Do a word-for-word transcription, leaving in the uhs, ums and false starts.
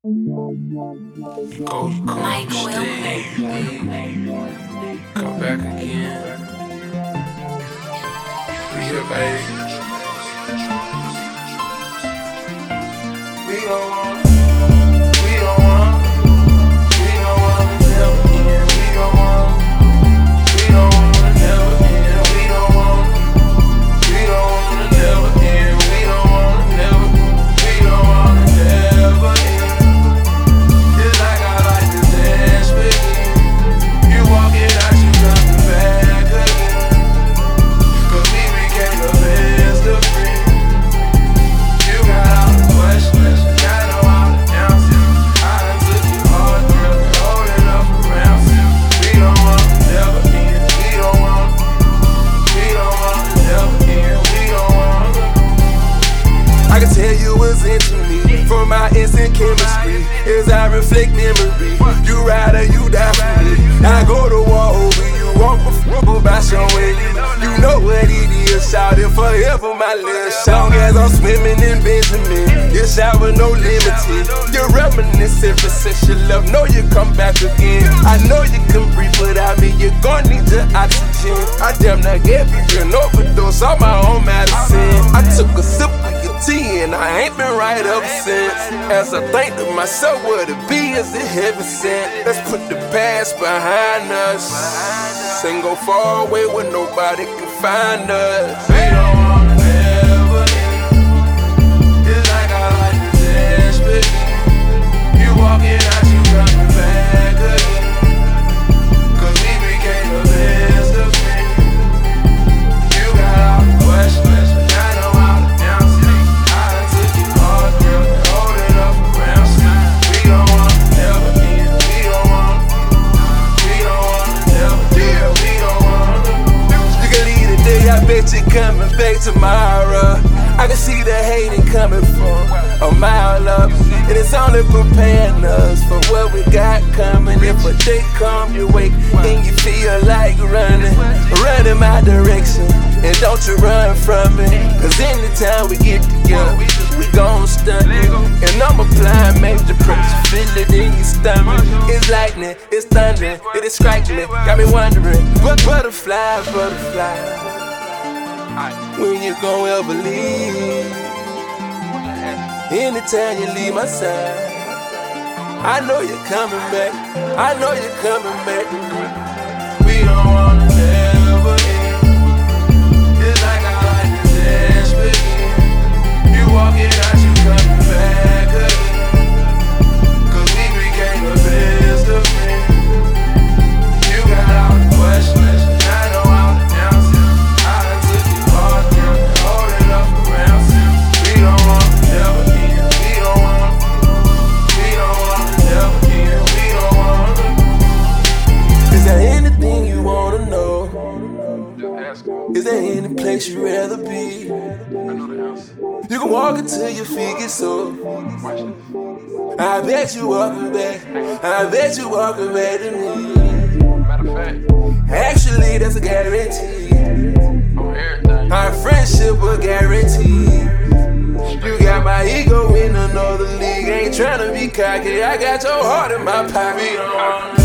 Go Michael come back again. We here, baby. We don't want, we don't want, we don't want to never end. We don't want, we don't want to never end. We don't want, we don't want to never end. We don't want to never, we don't want to never end. It's like I like to dance with you. You walking out, you coming back again. Cause we became the best of friends. You got all the questions, got know all the answers. I done took you hard, girl, and hold it up around you. We don't want to never end. We don't want, we don't want to never end. We don't want to. I can tell you was into me from our instant chemistry. As I reflect memory, you ride or you die for me. I go to war over you, walk before by showing you. You know what it is, shout it forever, my little song. As I'm swimming in Benjamin, your shower no limited. You're reminiscent for sexual love, know you come back again. I know you can breathe without me, you're gonna need your oxygen. I damn near gave you an overdose on my own medicine. I took a sip of your tea and I ain't been right ever since. As I think to myself, what it be is it heaven sent. Let's put the past behind us and go far away where nobody can find us. We don't wanna never end. It's like I like to dance with you. You walking out, you coming back again. Cause we became the best of friends. You got all the questions, I know all the answers. I done took you hard, girl, and hold it up around you. We don't wanna never end. We don't want, we don't wanna never end. We don't wanna. You can leave today, I bet you coming back tomorrow. I can see the hating coming from a mile up, and it's only preparing us for what we got coming. If a day come your way and you feel like running, run in my direction, and don't you run from me. Cause anytime we get together, we gon' stun it. And I'm applying major pressure, feel it in your stomach. It's lightning, it's thunder, it is striking me, got me wondering, but butterfly, butterfly, when you gon' ever leave? Anytime you leave my side, I know you're coming back, I know you're coming back. We don't wanna never end. It's like I like to dance with you. You walking out, you coming back again. Cause we became the best of friends. You got all the questions, I know all the answers. I done took you hard, girl, and hold it up around you. We don't want to never end. We don't want, we don't want to never end. We don't want to. Is there anything you wanna know? Is there any place you'd rather be? You can walk until your feet get sore. I bet you walking back, I bet you walking back to me. Actually, that's a guarantee. Our friendship a guarantee. You got my ego in another league. Ain't tryna be cocky, I got your heart in my pocket.